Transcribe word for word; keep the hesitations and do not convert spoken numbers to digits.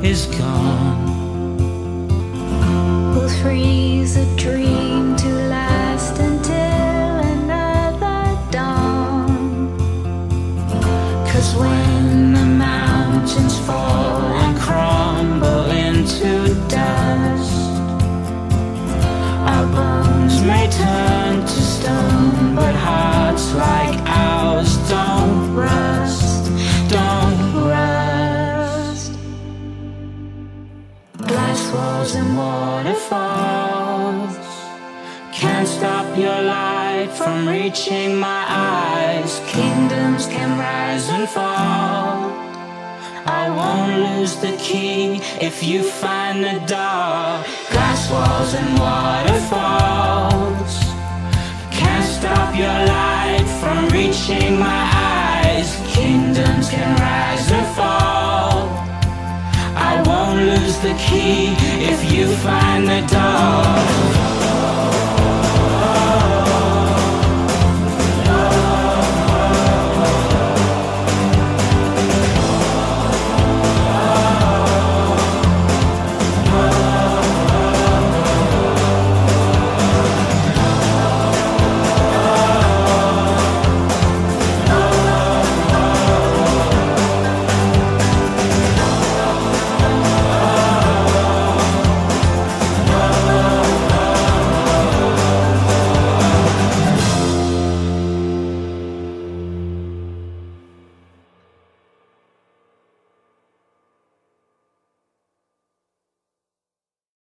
is gone. We'll freeze a dream to last until another dawn. 'Cause when the mountains fall and crumble into dust, our bones may turn to stone, but hearts like ours don't rust, don't rust. Glass walls and waterfalls can't stop your light from reaching my eyes. Kingdoms can rise and fall. I won't lose the key if you find the door. Glass walls and waterfalls can't stop your light from reaching my eyes. Kingdoms can rise and fall. I won't lose the key if you find the door.